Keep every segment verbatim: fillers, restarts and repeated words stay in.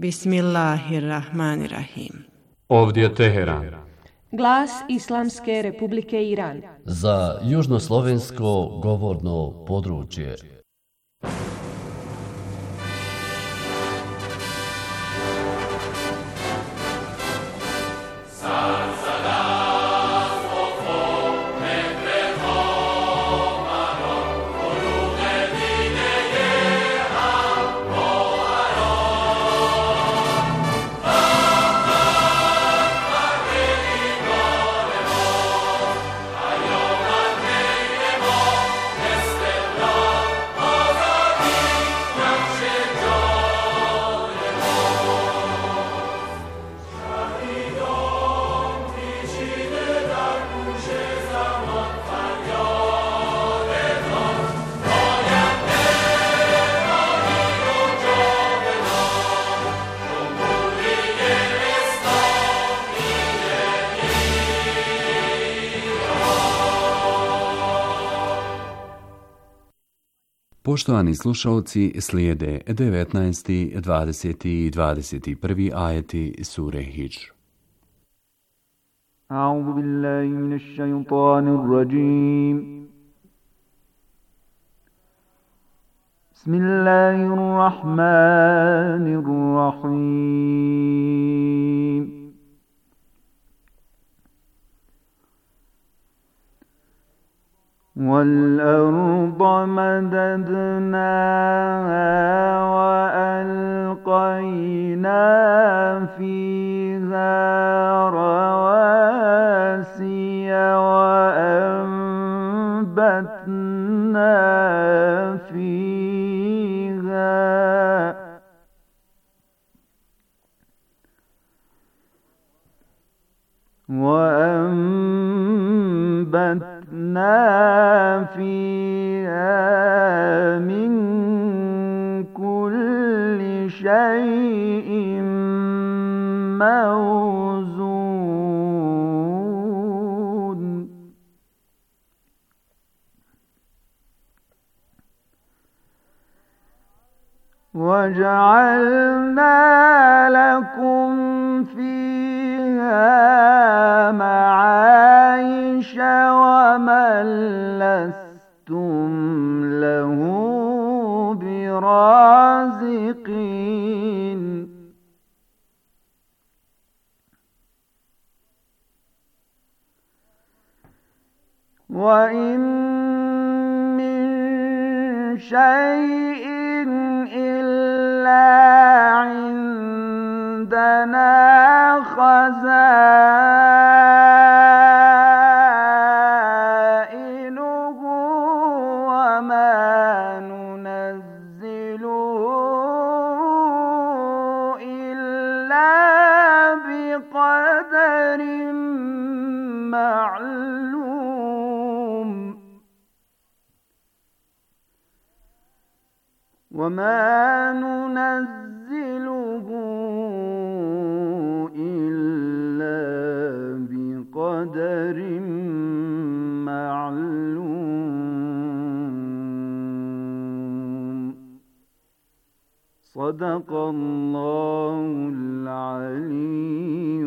Bismillahirrahmanirrahim. Ovdje je Teheran. Glas Islamske Republike Iran. Za južnoslovensko govorno područje. Poštovani slušalci, slijede devetnaesti, dvadeseti i dvadeset prvi ajeti sure Hidž. A'udhu billahi minash shaytanir rajim. Bismillahirrahmanirrahim. وَالْأَرْضَ مَدَدْنَاهَا وَأَلْقَيْنَا فِيهَا رَوَاسِيَ وَأَنبَتْنَا فِيهَا وَأَنبَتْنَا فِيهَا مِن كُلِّ شَيْءٍ مَّوْزُونٍ وَجَعَلْنَا لَكُمْ فِيهَا مَعَايِشَ وَمَن لَّسْتُمْ لَهُ بِرَازِقِينَ وَإِن مِّن شَيْءٍ إِلَّا عِندَنَا خَزَائِنُهُ وَمَا نُنَزِّلُهُ إِلَّا بِقَدَرٍ مَّعْلُومٍ وَمَا نُنَزِّلُهُ إِلَّا بِقَدَرٍ معلوم صدق الله العلي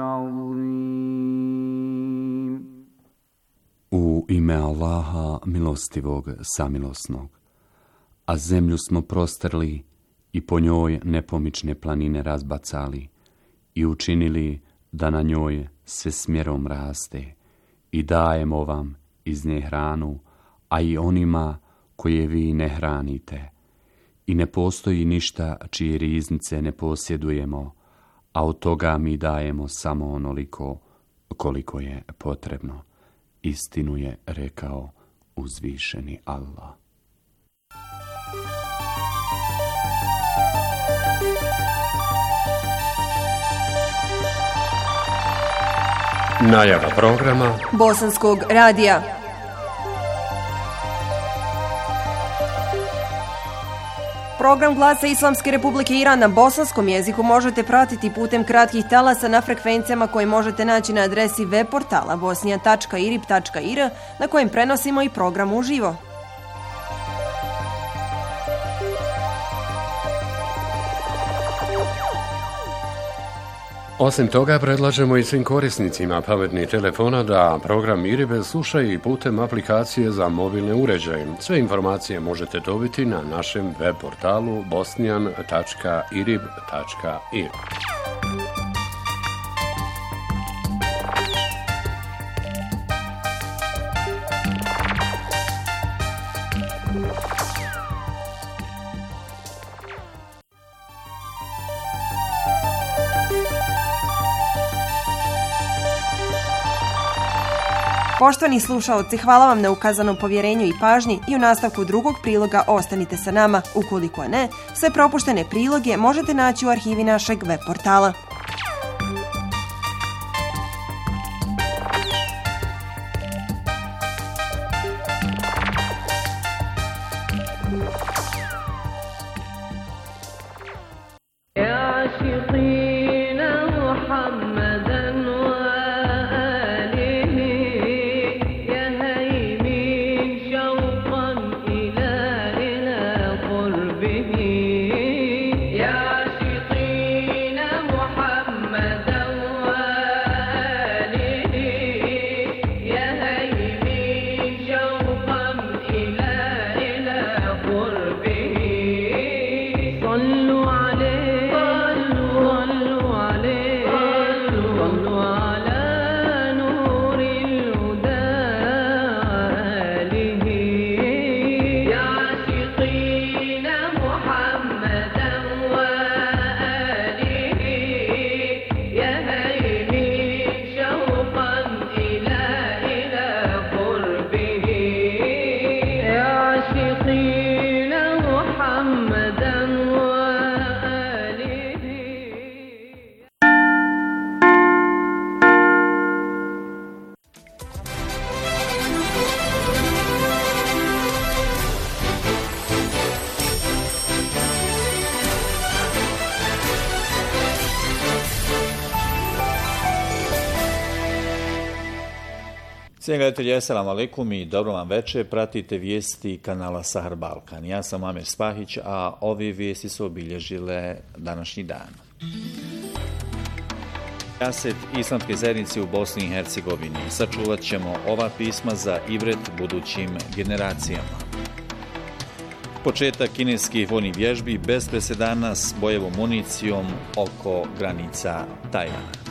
العظيم. U ime Allaha milostivog samilosnog. A zemlju smo prostrli i po njoj nepomične planine razbacali i učinili da na njoj sve smjerom raste i dajemo vam iz nje hranu, a i onima koje vi ne hranite. I ne postoji ništa čije riznice ne posjedujemo, a od toga mi dajemo samo onoliko koliko je potrebno. Istinu je rekao uzvišeni Allah. Najava programa Bosanskog radija. Program Glasa Islamske Republike Iran na bosanskom jeziku možete pratiti putem kratkih talasa na frekvencijama koje možete naći na adresi web portala bosnija tačka irib tačka ir na kojem prenosimo i program uživo. Osim toga, predlažemo i svim korisnicima pametnih telefona da program Iribe slušaju i putem aplikacije za mobilne uređaje. Sve informacije možete dobiti na našem web portalu bosnijan tačka irib tačka ir. Poštovani slušaoci, hvala vam na ukazanom povjerenju i pažnji i u nastavku drugog priloga ostanite sa nama. Ukoliko ne, sve propuštene priloge možete naći u arhivi našeg web portala. Cijenjeni gledatelji, assalamu alaikum i dobro vam večer. Pratite vijesti kanala Sahar Balkan. Ja sam Amer Spahić, a ove vijesti su obilježile današnji dan. Jaset islamske zajednice u Bosni i Hercegovini. Sačuvat ćemo ova pisma za ibret budućim generacijama. Početak kineskih vojnih vježbi bez presedana s bojevom municijom oko granica Tajvana.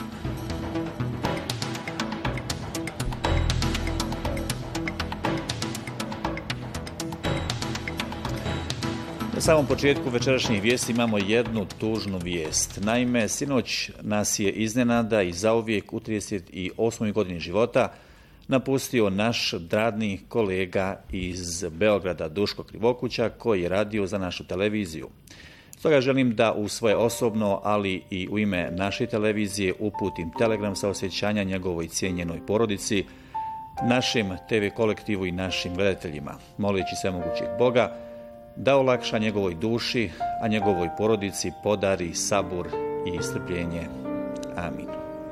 Na samom početku večerašnjih vijesti imamo jednu tužnu vijest. Naime, sinoć nas je iznenada i zauvijek u trideset osmoj godini života napustio naš dragni kolega iz Beograda Duško Krivokuća, koji je radio za našu televiziju. Stoga želim da u svoje osobno, ali i u ime naše televizije uputim telegram saosjećanja njegovoj cijenjenoj porodici, našem te ve kolektivu i našim gledateljima, moleći svemogućeg Boga da olakša njegovoj duši, a njegovoj porodici podari sabur i strpljenje. Amin.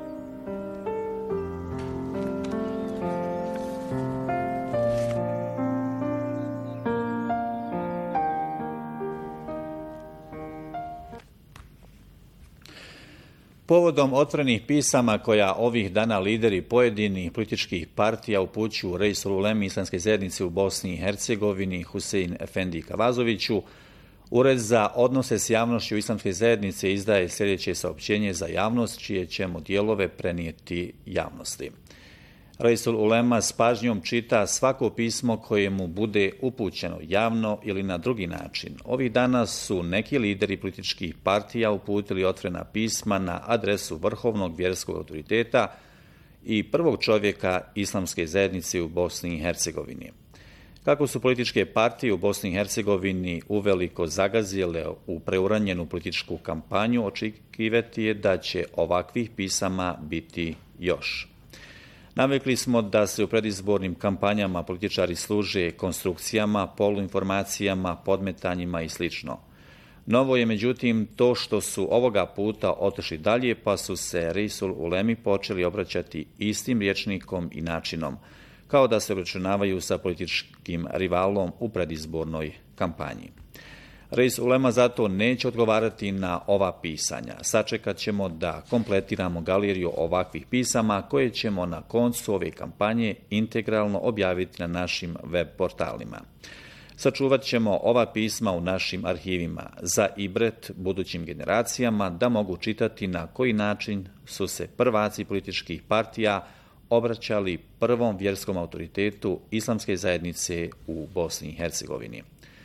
Povodom otvorenih pisama koja ovih dana lideri pojedinih političkih partija upućuju Reisul Ulemi islamske zajednice u Bosni i Hercegovini Husein Efendi Kavazoviću, Ured za odnose s javnošću islamske zajednice izdaje sljedeće saopćenje za javnost, čije ćemo dijelove prenijeti javnosti. Reisul Ulema s pažnjom čita svako pismo koje mu bude upućeno javno ili na drugi način. Ovih dana su neki lideri političkih partija uputili otvorena pisma na adresu vrhovnog vjerskog autoriteta i prvog čovjeka islamske zajednice u Bosni i Hercegovini. Kako su političke partije u Bosni i Hercegovini uveliko zagazile u preuranjenu političku kampanju, očekivati je da će ovakvih pisama biti još. Navikli smo da se u predizbornim kampanjama političari služe konstrukcijama, poluinformacijama, podmetanjima i sl. Novo je međutim to što su ovoga puta otišli dalje, pa su se Reisul Ulemi počeli obraćati istim rječnikom i načinom, kao da se obračunavaju sa političkim rivalom u predizbornoj kampanji. Reis ulema zato neće odgovarati na ova pisanja. Sačekat ćemo da kompletiramo galeriju ovakvih pisama koje ćemo na koncu ove kampanje integralno objaviti na našim web portalima. Sačuvat ćemo ova pisma u našim arhivima za ibret budućim generacijama da mogu čitati na koji način su se prvaci političkih partija obraćali prvom vjerskom autoritetu islamske zajednice u Bosni i Hercegovini.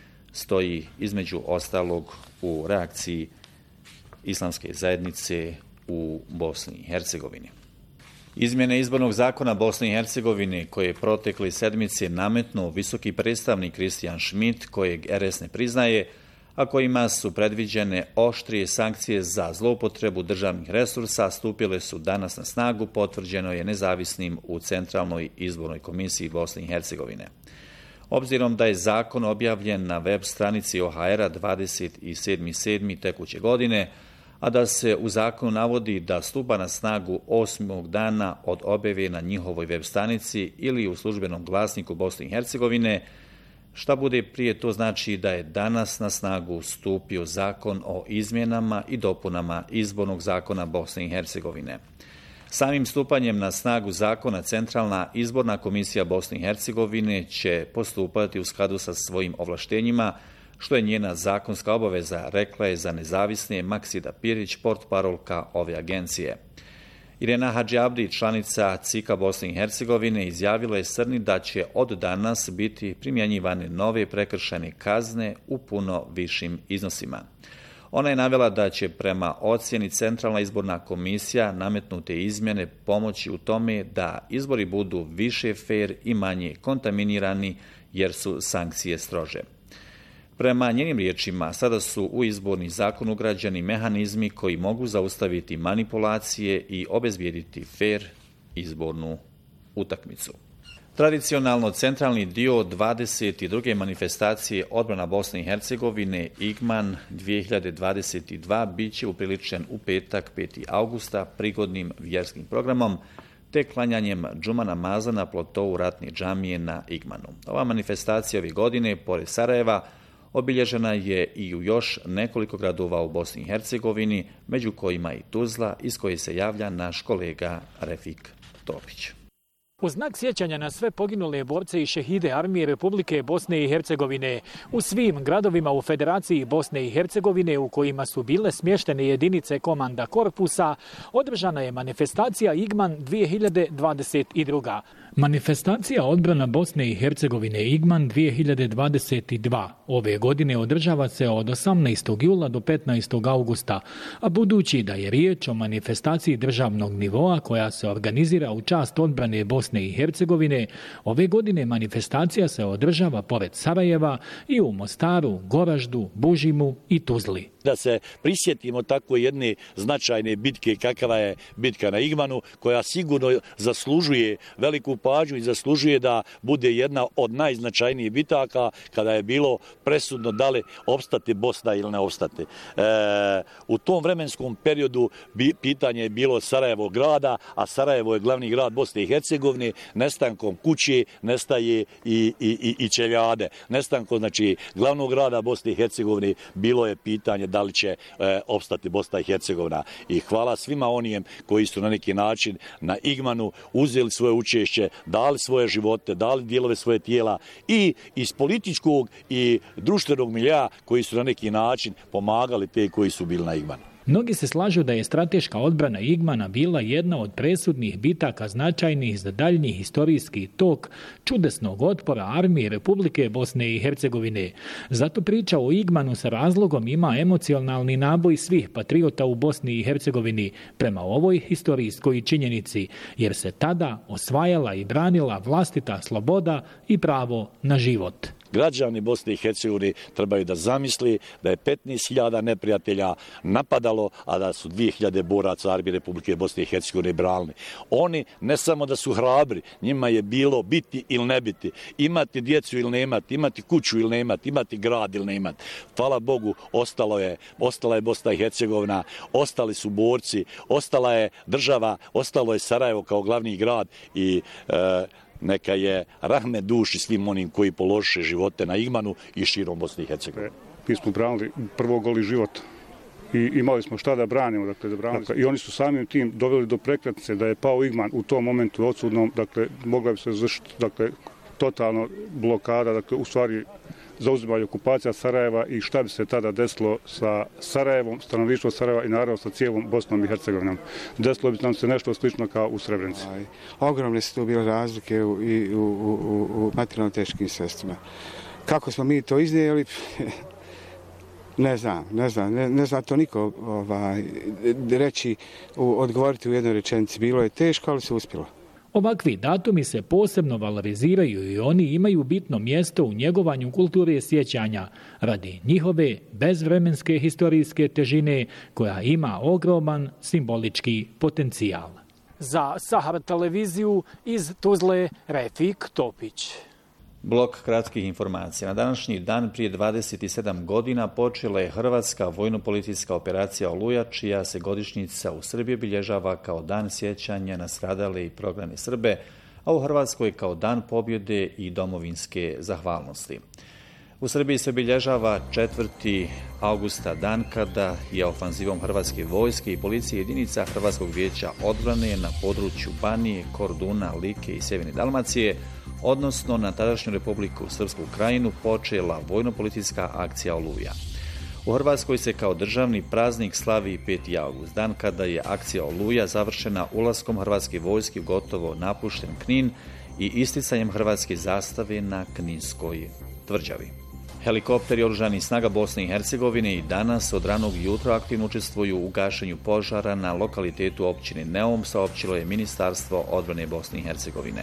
Stoji između ostalog u reakciji islamske zajednice u Bosni i Hercegovini. Izmjene izbornog zakona Bosne i Hercegovine koje je protekle sedmice nametnuo visoki predstavnik Kristijan Schmidt, kojeg R S ne priznaje, a kojima su predviđene oštrije sankcije za zloupotrebu državnih resursa, stupile su danas na snagu, potvrđeno je nezavisnim u Centralnoj izbornoj komisiji Bosne i Hercegovine. Obzirom da je zakon objavljen na web stranici O H R-a dvadeset sedmog sedmog tekuće godine, a da se u zakonu navodi da stupa na snagu osmog dana od objave na njihovoj web stranici ili u službenom glasniku Bosne i Hercegovine, šta bude prije to znači da je danas na snagu stupio zakon o izmjenama i dopunama izbornog zakona Bosne i Hercegovine. Samim stupanjem na snagu zakona Centralna izborna komisija Bosne i Hercegovine će postupati u skladu sa svojim ovlaštenjima, što je njena zakonska obaveza, rekla je za nezavisne Maksida Pirić, portparolka ove agencije. Irena Hadžiabdi, članica C I K-a Bosne i Hercegovine, izjavila je Srni da će od danas biti primjenjivane nove prekršajne kazne u puno višim iznosima. Ona je navela da će prema ocjeni Centralna izborna komisija nametnute izmjene pomoći u tome da izbori budu više fer i manje kontaminirani jer su sankcije strože. Prema njenim riječima, sada su u izborni zakon ugrađeni mehanizmi koji mogu zaustaviti manipulacije i obezbijediti fer izbornu utakmicu. Tradicionalno centralni dio dvadeset druge manifestacije Odbrana Bosne i Hercegovine Igman dvije hiljade dvadeset dva bit će upriličen u petak petog avgusta prigodnim vjerskim programom te klanjanjem džuma namaza na plotou Ratne džamije na Igmanu. Ova manifestacija ove godine, pored Sarajeva, obilježena je i u još nekoliko gradova u Bosni i Hercegovini, među kojima i Tuzla, iz koje se javlja naš kolega Refik Topić. U znak sjećanja na sve poginule borce i šehide armije Republike Bosne i Hercegovine u svim gradovima u Federaciji Bosne i Hercegovine u kojima su bile smještene jedinice komanda korpusa, održana je manifestacija Igman dvije hiljade dvadeset dva. Manifestacija Odbrana Bosne i Hercegovine Igman dvije hiljade dvadeset dva ove godine održava se od osamnaestog jula do petnaestog augusta, a budući da je riječ o manifestaciji državnog nivoa koja se organizira u čast odbrane Bosne i Hercegovine, ove godine manifestacija se održava pored Sarajeva i u Mostaru, Goraždu, Bužimu i Tuzli. Da se prisjetimo tako jedne značajne bitke kakva je bitka na Igmanu, koja sigurno zaslužuje veliku pažnju i zaslužuje da bude jedna od najznačajnijih bitaka kada je bilo presudno da li opstati Bosna ili ne opstati. E, u tom vremenskom periodu bi, pitanje je bilo Sarajevo grada, a Sarajevo je glavni grad Bosne i Hercegovine. Nestankom kuće nestaje i, i, i, i Čeljade. Nestankom znači glavnog grada Bosne i Hercegovine bilo je pitanje da li će e, opstati Bosna i Hercegovina. I hvala svima onijem koji su na neki način na Igmanu uzeli svoje učešće, dali svoje živote, dali dijelove svoje tijela i iz političkog i društvenog milja koji su na neki način pomagali te koji su bili na Igmanu. Mnogi se slažu da je strateška odbrana Igmana bila jedna od presudnih bitaka značajnih za daljnji historijski tok čudesnog otpora armije Republike Bosne i Hercegovine. Zato priča o Igmanu sa razlogom ima emocionalni naboj svih patriota u Bosni i Hercegovini prema ovoj historijskoj činjenici, jer se tada osvajala i branila vlastita sloboda i pravo na život. Građani Bosne i Hercegovine trebaju da zamisli da je petnaest hiljada neprijatelja napadalo, a da su dvije hiljade boraca armije Republike Bosne i Hercegovine branili. Oni ne samo da su hrabri, njima je bilo biti ili ne biti, imati djecu ili ne imati, imati kuću ili ne imati, imati grad ili ne imati. Hvala Bogu, ostalo je, ostala je Bosna i Hercegovina, ostali su borci, ostala je država, ostalo je Sarajevo kao glavni grad i e, neka je rahmet duši svim onim koji polože živote na Igmanu i širom Bosne i Hercegovine. mi smo branili prvo goli život. I imali smo šta da branimo, dakle, da branimo. Dakle, i oni su samim tim doveli do prekretnice da je pao Igman u tom momentu odsudnom, dakle, mogla bi se završiti, dakle, totalno blokada, dakle, u stvari zauzimanje okupacija Sarajeva i šta bi se tada desilo sa Sarajevom, stanovništvom Sarajeva i naravno sa cijelom Bosnom i Hercegovinom. Desilo bi nam se nešto slično kao u Srebrenici. Ogromne su tu bile razlike u, i u, u, u materijalno teškim sredstvima. Kako smo mi to iznijeli? Ne znam, ne znam, ne, ne znam to niko ovaj, reći, odgovoriti u jednoj rečenici. Bilo je teško, ali se uspjelo. Ovakvi datumi se posebno valoriziraju i oni imaju bitno mjesto u njegovanju kulture sjećanja radi njihove bezvremenske historijske težine koja ima ogroman simbolički potencijal. Za Sahar televiziju iz Tuzle, Refik Topić. Blok kratkih informacija. Na današnji dan prije dvadeset sedam godina počela je hrvatska vojno-policijska operacija Oluja, čija se godišnjica u Srbiji obilježava kao dan sjećanja na stradale i prognane Srbe, a u Hrvatskoj kao dan pobjede i domovinske zahvalnosti. U Srbiji se obilježava četvrti avgusta dan kada je ofanzivom hrvatske vojske i policije jedinica Hrvatskog vijeća odbrane na području Banije, Korduna, Like i Sjeverne Dalmacije, odnosno na tadašnju Republiku Srpsku Krajinu, počela vojno-policijska akcija Oluja. U Hrvatskoj se kao državni praznik slavi peti avgust, dan kada je akcija Oluja završena ulaskom hrvatske vojske u gotovo napušten Knin i isticanjem hrvatske zastave na Kninskoj tvrđavi. Helikopteri oružanih snaga Bosne i Hercegovine i danas od ranog jutra aktivno učestvuju u gašenju požara na lokalitetu općine Neum, saopćilo je Ministarstvo odbrane Bosne i Hercegovine.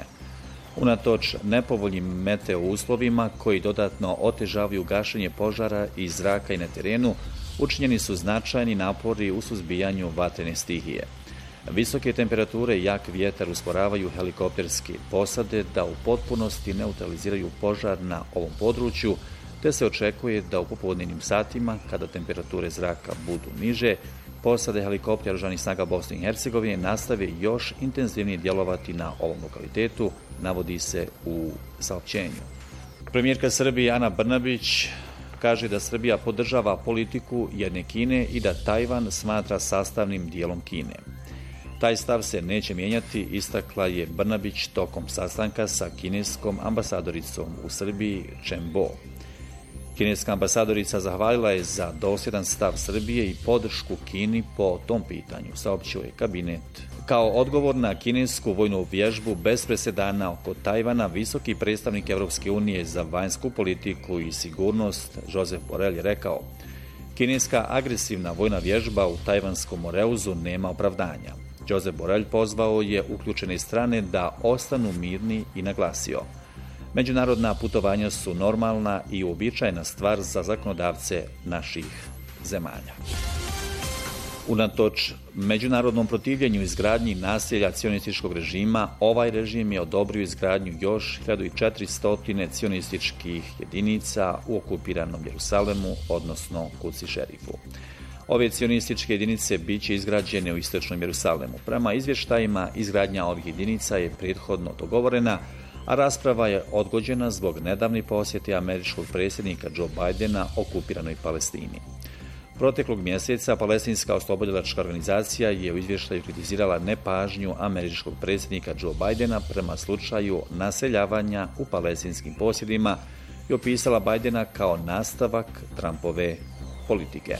Unatoč nepovoljnim meteo uslovima koji dodatno otežavaju gašenje požara iz zraka i na terenu, učinjeni su značajni napori u suzbijanju vatrene stihije. Visoke temperature i jak vjetar usporavaju helikopterske posade da u potpunosti neutraliziraju požar na ovom području, te se očekuje da u popodnevnim satima, kada temperature zraka budu niže, posade helikoptera oružanih snaga Bosne i Hercegovine nastave još intenzivnije djelovati na ovom lokalitetu, navodi se u saopćenju. Premijerka Srbije Ana Brnabić kaže da Srbija podržava politiku jedne Kine i da Tajvan smatra sastavnim dijelom Kine. Taj stav se neće mijenjati, istakla je Brnabić tokom sastanka sa kineskom ambasadoricom u Srbiji Chen Bo. Kineska ambasadorica zahvalila je za dosljedan stav Srbije i podršku Kini po tom pitanju, saopćio je kabinet. Kao odgovor na kinesku vojnu vježbu bez presedana oko Tajvana, visoki predstavnik Evropske unije za vanjsku politiku i sigurnost Josep Borrell je rekao: kineska agresivna vojna vježba u tajvanskom Moreuzu nema opravdanja. Josep Borrell pozvao je uključene strane da ostanu mirni i naglasio: međunarodna putovanja su normalna i uobičajena stvar za zakonodavce naših zemalja. Unatoč međunarodnom protivljenju izgradnji naselja cionističkog režima, ovaj režim je odobrio izgradnju još hiljadu četiristo cionističkih jedinica u okupiranom Jerusalemu, odnosno Kuci šerifu. Ove cionističke jedinice bit će izgrađene u istočnom Jerusalemu. Prema izvještajima, izgradnja ovih jedinica je prethodno dogovorena, a rasprava je odgođena zbog nedavne posjete američkog predsjednika Joe Bidena okupiranoj Palestini. Proteklog mjeseca Palestinska oslobodilačka organizacija je u izvještaju kritizirala nepažnju američkog predsjednika Joe Bidena prema slučaju naseljavanja u palestinskim posjedima i opisala Bidena kao nastavak Trumpove politike.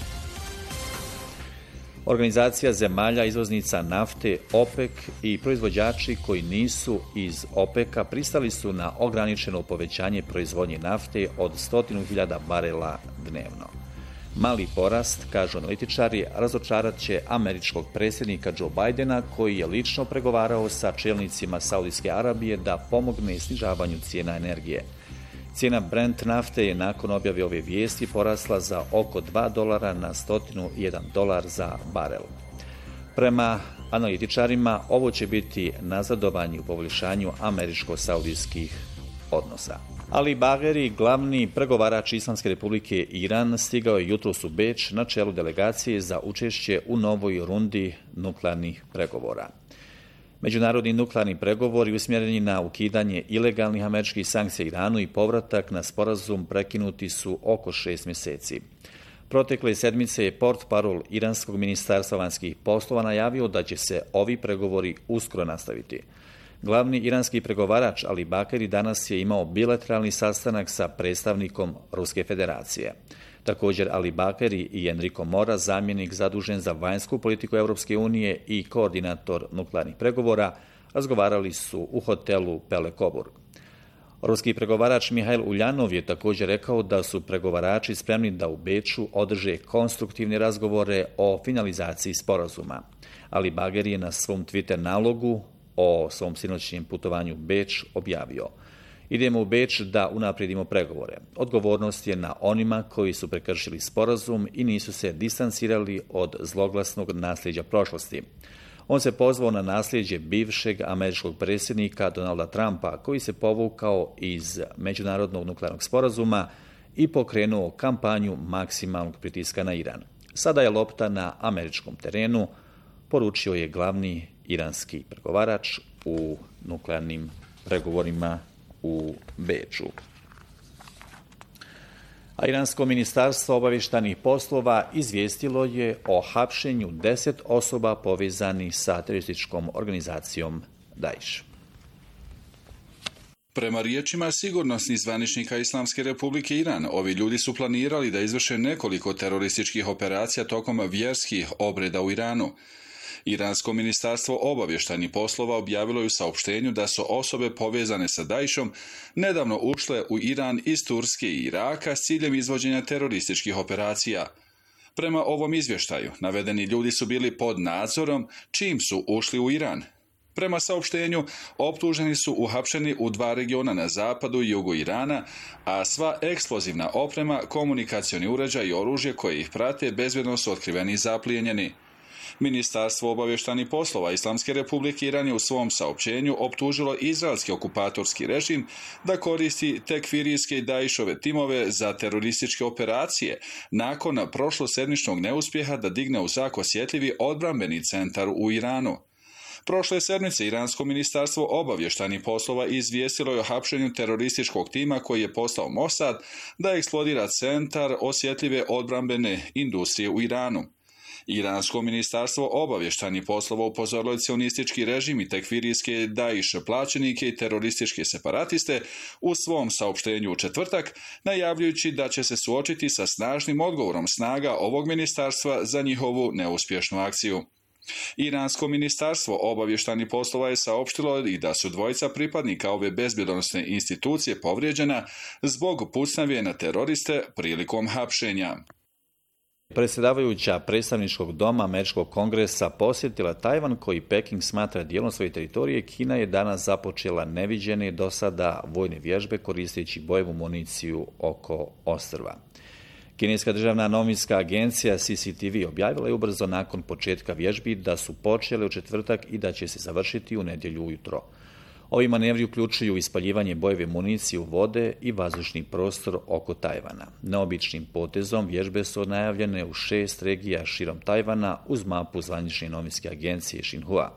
Organizacija zemalja izvoznica nafte OPEC i proizvođači koji nisu iz OPEC-a pristali su na ograničeno povećanje proizvodnje nafte od stotinu hiljada barela dnevno. Mali porast, kažu analitičari, razočarat će američkog predsjednika Joe Bidena, koji je lično pregovarao sa čelnicima Saudijske Arabije da pomogne snižavanju cijena energije. Cijena Brent nafte je nakon objave ove vijesti porasla za oko dva dolara na stotinu jedan dolar za barel. Prema analitičarima, ovo će biti nazadovanje u poboljšanju američko-saudijskih odnosa. Ali Bagheri, glavni pregovarač Islamske republike Iran, stigao je jutros u Beč na čelu delegacije za učešće u novoj rundi nuklearnih pregovora. Međunarodni nuklearni pregovori usmjereni na ukidanje ilegalnih američkih sankcija Iranu i povratak na sporazum prekinuti su oko šest mjeseci. Protekle sedmice je portparol Iranskog ministarstva vanjskih poslova najavio da će se ovi pregovori uskoro nastaviti. Glavni iranski pregovarač Ali Bakeri danas je imao bilateralni sastanak sa predstavnikom Ruske federacije. Također Ali Bakeri i Enrico Mora, zamjenik zadužen za vanjsku politiku Europske unije i koordinator nuklearnih pregovora, razgovarali su u hotelu Pele Coburg. Ruski pregovarač Mihail Uljanov je također rekao da su pregovarači spremni da u Beču održe konstruktivne razgovore o finalizaciji sporazuma. Ali Bakeri je na svom Twitter nalogu o svom sinoćnjem putovanju u Beč objavio: idemo u Beč da unaprijedimo pregovore. Odgovornost je na onima koji su prekršili sporazum i nisu se distancirali od zloglasnog nasljeđa prošlosti. On se pozvao na nasljeđe bivšeg američkog predsjednika Donalda Trumpa, koji se povukao iz međunarodnog nuklearnog sporazuma i pokrenuo kampanju maksimalnog pritiska na Iran. Sada je lopta na američkom terenu, poručio je glavni iranski pregovarač u nuklearnim pregovorima u Beču. A Iransko ministarstvo obavještajnih poslova izvijestilo je o hapšenju deset osoba povezanih sa terorističkom organizacijom Daesh. Prema riječima sigurnosnih zvaničnika Islamske republike Iran, ovi ljudi su planirali da izvrše nekoliko terorističkih operacija tokom vjerskih obreda u Iranu. Iransko ministarstvo obavještajnih poslova objavilo je u saopštenju da su osobe povezane sa Daeshom nedavno ušle u Iran iz Turske i Iraka s ciljem izvođenja terorističkih operacija. Prema ovom izvještaju, navedeni ljudi su bili pod nadzorom čim su ušli u Iran. Prema saopštenju, optuženi su uhapšeni u dva regiona na zapadu i jugu Irana, a sva eksplozivna oprema, komunikacioni uređaj i oružje koje ih prate bezbjedno su otkriveni i zaplijenjeni. Ministarstvo obavještajnih poslova Islamske republike Iran je u svom saopćenju optužilo izraelski okupatorski režim da koristi tekfirijske i Daeshove timove za terorističke operacije nakon prošlosedmičnog neuspjeha da digne u zrak osjetljivi odbrambeni centar u Iranu. Prošle sedmice Iransko ministarstvo obavještajnih poslova izvijestilo je o hapšenju terorističkog tima koji je postao Mossad da eksplodira centar osjetljive odbrambene industrije u Iranu. Iransko ministarstvo obavještajnih poslova upozorilo je cionistički režim i tekfirijske Daesh plaćenike i terorističke separatiste u svom saopštenju u četvrtak, najavljujući da će se suočiti sa snažnim odgovorom snaga ovog ministarstva za njihovu neuspješnu akciju. Iransko ministarstvo obavještajnih poslova je saopštilo i da su dvojica pripadnika ove bezbjednosne institucije povrijeđena zbog pucnjave na teroriste prilikom hapšenja. Predsjedavajuća predstavničkog doma Američkog kongresa posjetila Tajvan, koji Peking smatra dijelom svoje teritorije. Kina je danas započela neviđene do sada vojne vježbe koristeći bojevu municiju oko ostrva. Kineska državna novinska agencija C C T V objavila je ubrzo nakon početka vježbi da su počele u četvrtak i da će se završiti u nedjelju ujutro. Ovi manevri uključuju ispaljivanje bojeve municije u vode i vazdušni prostor oko Tajvana. Neobičnim potezom vježbe su najavljene u šest regija širom Tajvana uz mapu zvanične novinske agencije Xinhua.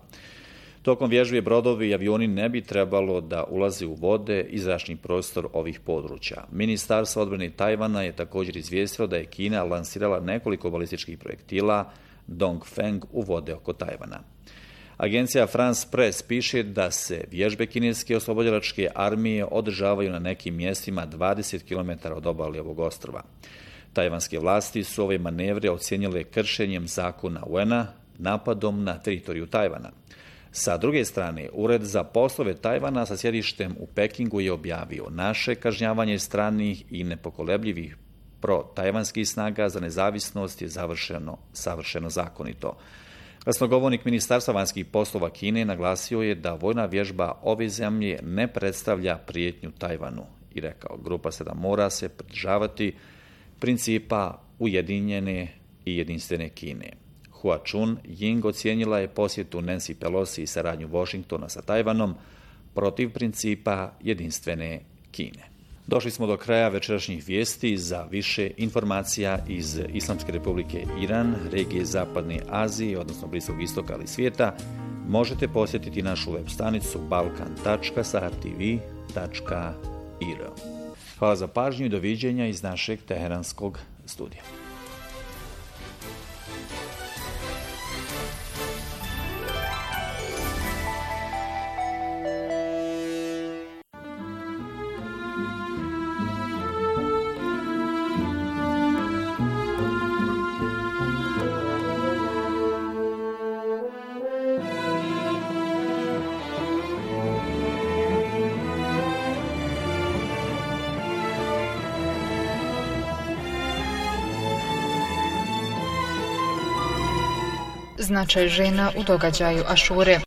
Tokom vježbe brodovi i avioni ne bi trebalo da ulaze u vode i zračni prostor ovih područja. Ministarstvo odbrane Tajvana je također izvijestilo da je Kina lansirala nekoliko balističkih projektila Dongfeng u vode oko Tajvana. Agencija France Press piše da se vježbe kineske oslobodilačke armije održavaju na nekim mjestima dvadeset kilometara od obale ovog ostrva. Tajvanske vlasti su ove manevre ocijenile kršenjem zakona U N-a, napadom na teritoriju Tajvana. Sa druge strane, Ured za poslove Tajvana sa sjedištem u Pekingu je objavio: naše kažnjavanje stranih i nepokolebljivih pro-tajvanskih snaga za nezavisnost je završeno, savršeno zakonito. Glasnogovornik Ministarstva vanjskih poslova Kine naglasio je da vojna vježba ove zemlje ne predstavlja prijetnju Tajvanu i rekao: grupa sedam mora se pridržavati principa ujedinjene i jedinstvene Kine. Hua Chunying ocijenila je posjetu Nancy Pelosi i saradnju Washingtona sa Tajvanom protiv principa jedinstvene Kine. Došli smo do kraja večerašnjih vijesti. Za više informacija iz Islamske republike Iran, regije Zapadne Azije, odnosno Bliskog istoka ali svijeta, možete posjetiti našu web stranicu balkan tačka sahar t v tačka i r. Hvala za pažnju i doviđenja iz našeg teheranskog studija. Značaj žena u događaju Ašure.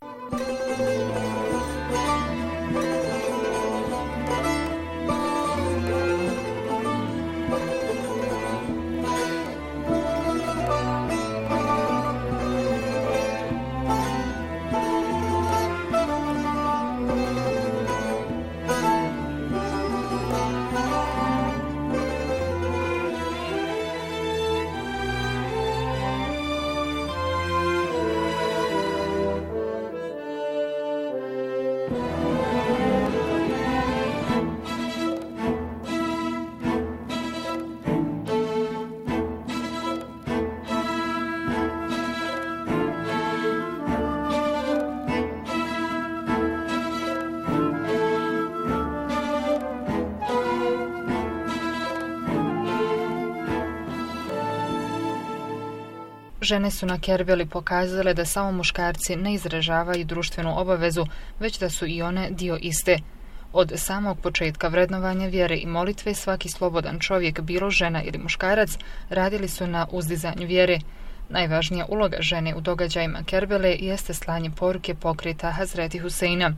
Žene su na Kerbeli pokazale da samo muškarci ne izražavaju društvenu obavezu, već da su i one dio iste. Od samog početka vrednovanja vjere i molitve svaki slobodan čovjek, bilo žena ili muškarac, radili su na uzdizanju vjere. Najvažnija uloga žene u događajima Kerbele jeste slanje poruke pokreta Hazreti Huseina.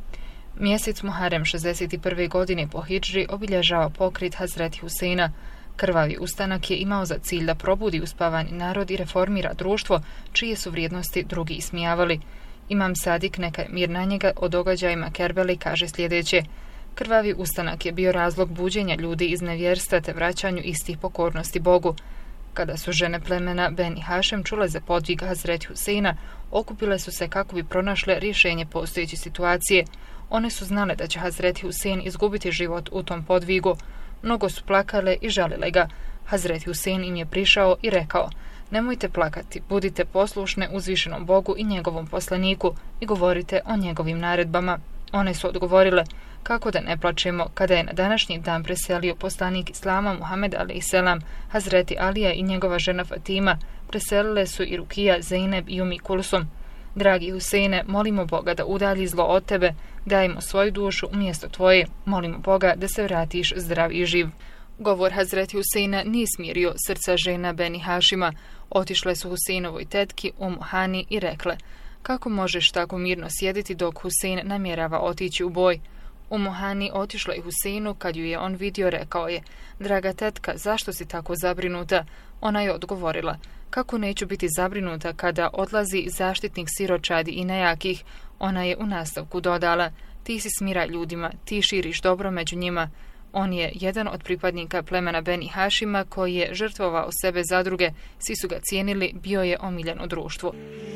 Mjesec Muharem šezdeset prve godine po hidžri obilježava pokret Hazreti Huseina. Krvavi ustanak je imao za cilj da probudi uspavani narod i reformira društvo, čije su vrijednosti drugi ismijavali. Imam Sadik, neka je mir na njega, o događajima Kerbele kaže sljedeće. Krvavi ustanak je bio razlog buđenja ljudi iz nevjerstva te vraćanju istih pokornosti Bogu. Kada su žene plemena Beni Hašem čule za podvig Hazreti Huseina, okupile su se kako bi pronašle rješenje postojeće situacije. One su znale da će Hazreti Husein izgubiti život u tom podvigu. Mnogo su plakale i žalile ga. Hazreti Husein im je prišao i rekao: nemojte plakati, budite poslušne uzvišenom Bogu i njegovom poslaniku i govorite o njegovim naredbama. One su odgovorile: kako da ne plačemo kada je na današnji dan preselio poslanik Islama Muhammed alejhi Hazreti Alija i njegova žena Fatima, preselile su i Rukija, Zejneb i Umi Kulsum. Dragi Huseine, molimo Boga da udalji zlo od tebe, dajemo svoju dušu umjesto tvoje, molimo Boga da se vratiš zdrav i živ. Govor Hazreti Huseina nije smirio srca žena Beni Hašima. Otišle su Huseinovoj tetki Umu Hani i rekle: kako možeš tako mirno sjediti dok Husein namjerava otići u boj? Umu Hani otišla i Huseinu, kad ju je on vidio, rekao je: draga tetka, zašto si tako zabrinuta? Ona je odgovorila: kako neću biti zabrinuta kada odlazi zaštitnik siročadi i nejakih? Ona je u nastavku dodala: ti si smira ljudima, ti širiš dobro među njima. On je jedan od pripadnika plemena Beni Hašima koji je žrtvovao sebe za druge, svi su ga cijenili, bio je omiljen u društvu.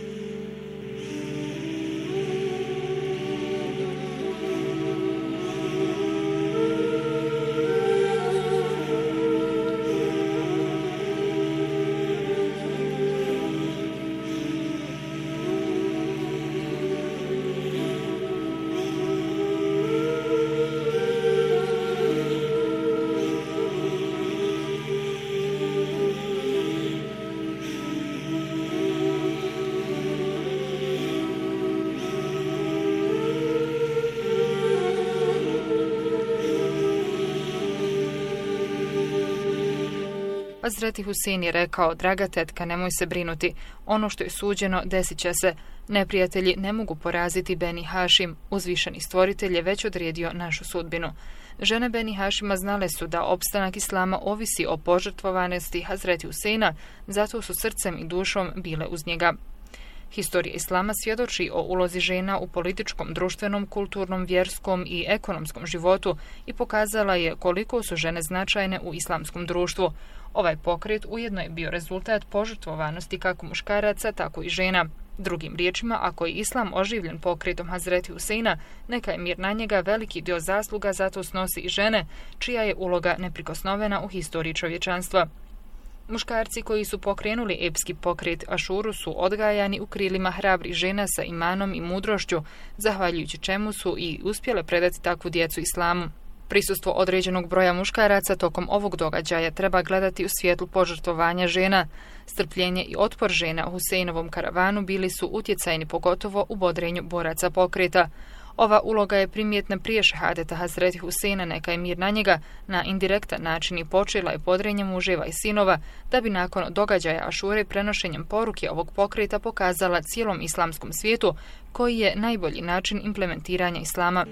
Hazreti Husein je rekao: draga tetka, nemoj se brinuti, ono što je suđeno desit će se. Neprijatelji ne mogu poraziti Beni Hašim, uzvišeni stvoritelj je već odredio našu sudbinu. Žene Beni Hašima znale su da opstanak Islama ovisi o požrtvovanosti Hazreti Huseina, zato su srcem i dušom bile uz njega. Historija Islama svjedoči o ulozi žena u političkom, društvenom, kulturnom, vjerskom i ekonomskom životu i pokazala je koliko su žene značajne u islamskom društvu. Ovaj pokret ujedno je bio rezultat požrtvovanosti kako muškaraca, tako i žena. Drugim riječima, ako je islam oživljen pokretom Hazreti Huseina, neka je mir na njega, veliki dio zasluga zato snosi i žene, čija je uloga neprikosnovena u historiji čovječanstva. Muškarci koji su pokrenuli epski pokret Ašuru su odgajani u krilima hrabrih žena sa imanom i mudrošću, zahvaljujući čemu su i uspjele predati takvu djecu islamu. Prisustvo određenog broja muškaraca tokom ovog događaja treba gledati u svjetlu požrtvovanja žena. Strpljenje i otpor žena u Huseinovom karavanu bili su utjecajni pogotovo u bodrenju boraca pokreta. Ova uloga je primjetna prije šehadeta Hazreti Huseina, neka je mir na njega, na indirektan način i počela je bodrenjem muževa i sinova, da bi nakon događaja Ašure prenošenjem poruke ovog pokreta pokazala cijelom islamskom svijetu koji je najbolji način implementiranja islama.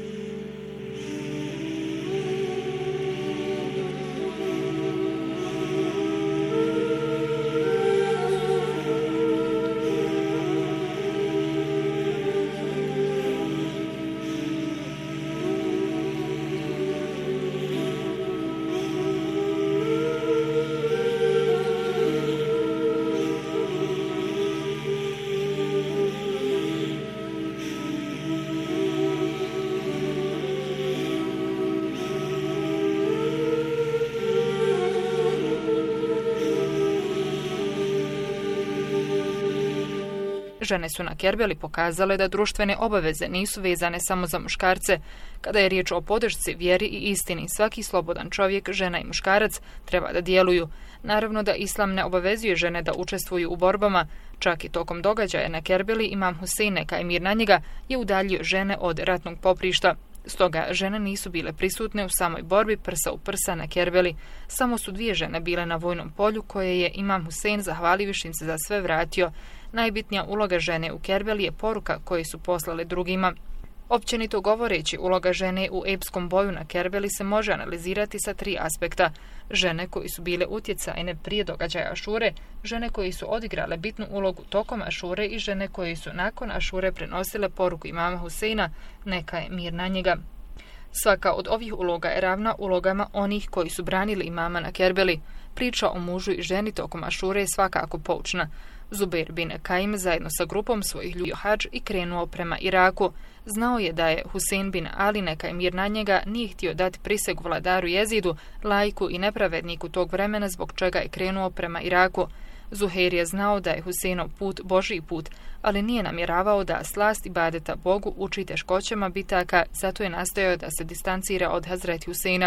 Žene su na Kerbeli pokazale da društvene obaveze nisu vezane samo za muškarce. Kada je riječ o podršci, vjeri i istini, svaki slobodan čovjek, žena i muškarac, treba da djeluju. Naravno da islam ne obavezuje žene da učestvuju u borbama. Čak i tokom događaja na Kerbeli imam Husein, neka je mir na njega, je udaljio žene od ratnog poprišta. Stoga žene nisu bile prisutne u samoj borbi prsa u prsa na Kerbeli. Samo su dvije žene bile na vojnom polju koje je imam Husein, zahvalivši im se za sve, vratio. Najbitnija uloga žene u Kerbeli je poruka koju su poslale drugima. Općenito govoreći, uloga žene u epskom boju na Kerbeli se može analizirati sa tri aspekta. Žene koji su bile utjecajne prije događaja Ašure, žene koji su odigrale bitnu ulogu tokom Ašure i žene koji su nakon Ašure prenosile poruku imama Huseina, neka je mir na njega. Svaka od ovih uloga je ravna ulogama onih koji su branili imama na Kerbeli. Priča o mužu i ženi tokom Ašure je svakako poučna. Zubeir bin Kaim zajedno sa grupom svojih ljudi hadž i krenuo prema Iraku. Znao je da je Husein bin Ali, neka je mir na njega, nije htio dati prisegu vladaru Jezidu, laiku i nepravedniku tog vremena, zbog čega je krenuo prema Iraku. Zuhair je znao da je Huseinov put Božji put, ali nije namjeravao da slast ibadeta Bogu uči teškoćama bitaka, zato je nastojao da se distancira od Hazreti Huseina.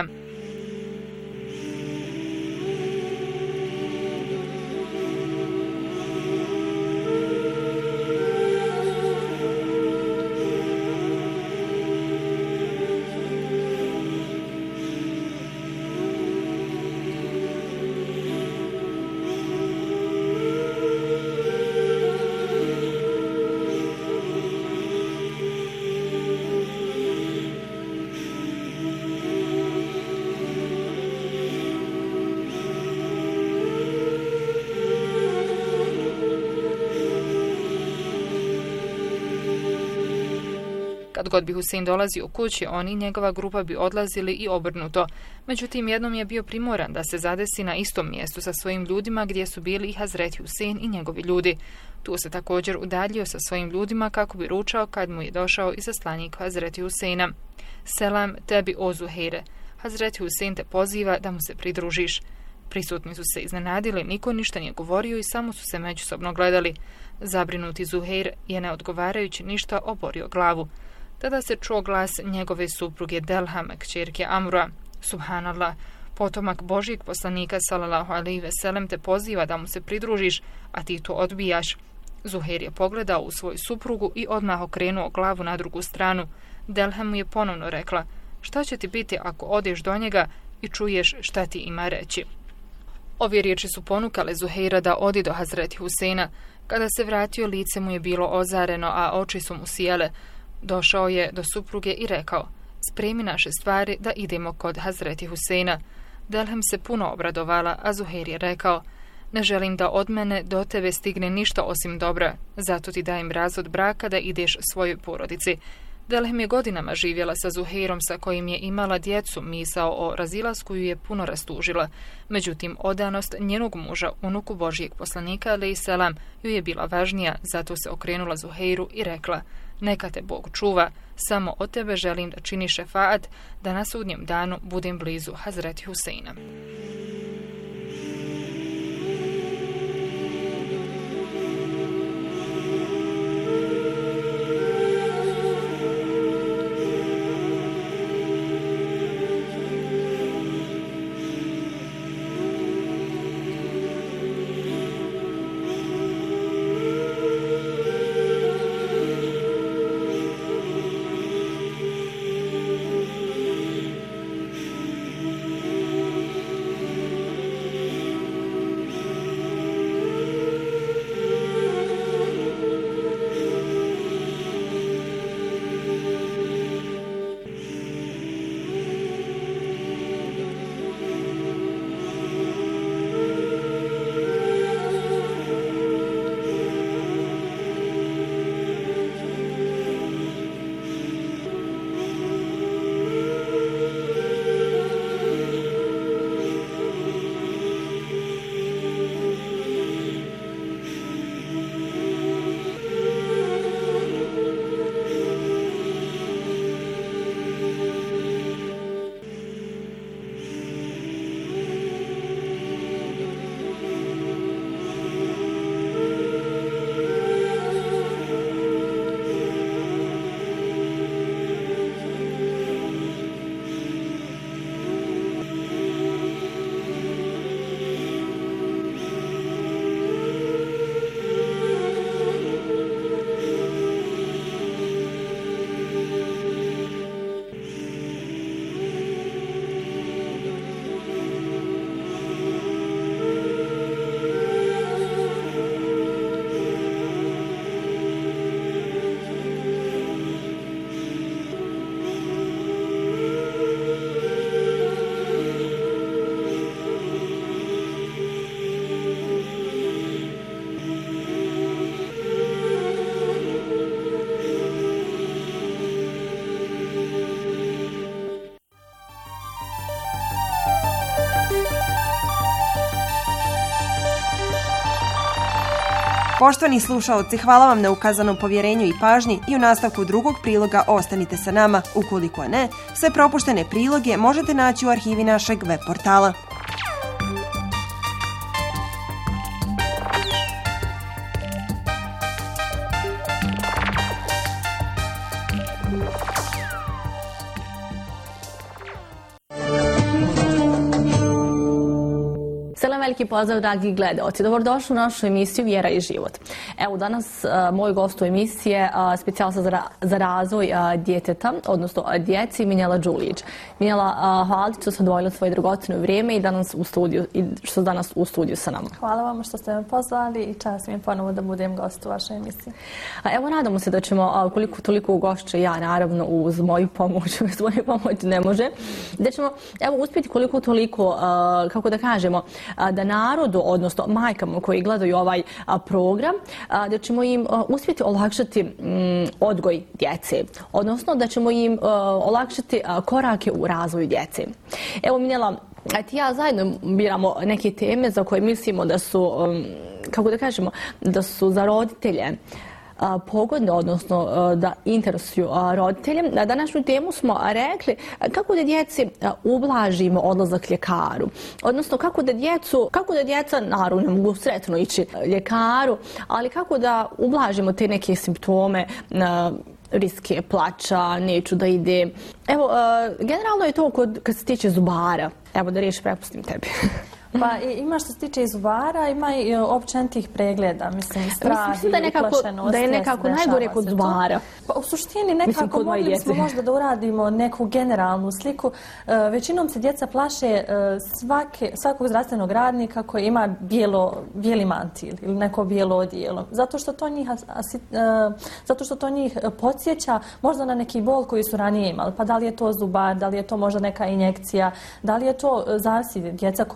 Kad god bi Husein dolazio u kući, on i njegova grupa bi odlazili i obrnuto. Međutim, jednom je bio primoran da se zadesi na istom mjestu sa svojim ljudima gdje su bili i Hazreti Husein i njegovi ljudi. Tu se također udaljio sa svojim ljudima kako bi ručao kad mu je došao izaslanik Hazreti Huseina. Selam tebi, o Zuhaire. Hazreti Husein te poziva da mu se pridružiš. Prisutni su se iznenadili, niko ništa nije govorio i samo su se međusobno gledali. Zabrinuti Zuhair je, ne odgovarajući ništa, oborio glavu. Tada se čuo glas njegove supruge Delham, kćerke Amra. Subhanallah, potomak Božjeg poslanika sallallahu alejhi ve sellem te poziva da mu se pridružiš, a ti to odbijaš. Zuhair je pogledao u svoju suprugu i odmah okrenuo glavu na drugu stranu. Delham mu je ponovno rekla: šta će ti biti ako odeš do njega i čuješ šta ti ima reći? Ove riječi su ponukale Zuhaira da odi do Hazreti Huseina. Kada se vratio, lice mu je bilo ozareno, a oči su mu sijale. Došao je do supruge i rekao: spremi naše stvari da idemo kod Hazreti Huseina. Delhem se puno obradovala, a Zuhair je rekao: ne želim da od mene do tebe stigne ništa osim dobra, zato ti dajem razvod braka da ideš svojoj porodici. Delhem je godinama živjela sa Zuheirom sa kojim je imala djecu, misao o razilasku ju je puno rastužila. Međutim, odanost njenog muža, unuku Božijeg poslanika, alejhi selam, ju je bila važnija, zato se okrenula Zuheiru i rekla: neka te Bog čuva, samo od tebe želim da čini šefaat, da na sudnjem danu budem blizu Hazreti Huseina. Poštovani slušaoci, hvala vam na ukazanom povjerenju i pažnji i u nastavku drugog priloga ostanite sa nama. Ukoliko ne, sve propuštene priloge možete naći u arhivi našeg web portala. Veliki pozdrav, dragi gledaoci. Dobrodošli u našu emisiju Vjera i život. Evo, danas a, moj gost u emisije specijalista za, ra, za razvoj a, djeteta, odnosno a, djeci, Minjela Đulić. Minjela, a, hvala ti što ste odvojila svoje dragocjeno vrijeme i danas u studiju, i što ste danas u studiju sa nama. Hvala vam što ste me pozvali i čast mi je ponovo da budem gost u vašoj emisiji. A, evo, nadamo se da ćemo, a, koliko toliko ugošće ja, naravno, uz moju pomoć, uz moju pomoć ne može, da ćemo, evo, uspjeti koliko toliko, a, kako da kažemo, a, da narodu, odnosno majkama koji gledaju ovaj a, program, a, da ćemo im a, uspjeti olakšati m, odgoj djece, odnosno da ćemo im a, olakšati a, korake u razvoju djece. Evo, Minjela, ti ja zajedno biramo neke teme za koje mislimo da su, um, kako da kažemo, da su za roditelje pogodne, odnosno da interesuju roditelje. Na današnju temu smo rekli kako da djeci ublažimo odlazak ljekaru, odnosno kako da djecu, kako da djeca, naravno ne mogu sretno ići ljekaru, ali kako da ublažimo te neke simptome, riske plača, neću da ide. Evo, generalno je to kod, kad se tiče zubara. Evo da riječ prepustim tebi. Pa ima što se tiče i zubara, ima i općenitih pregleda, mislim, strah mislim da je nekako, da je nekako najgore kod zubara. Pa u suštini nekako mogli smo možda da uradimo neku generalnu sliku. E, većinom se djeca plaše e, svake, svakog zdravstvenog radnika koji ima bijelo, bijeli mantil ili neko bijelo odijelo. Zato što to njih, asi, e, zato što to njih podsjeća možda na neki bol koji su ranije imali. Pa da li je to zubar, da li je to možda neka injekcija, da li je to zavisi djeca koja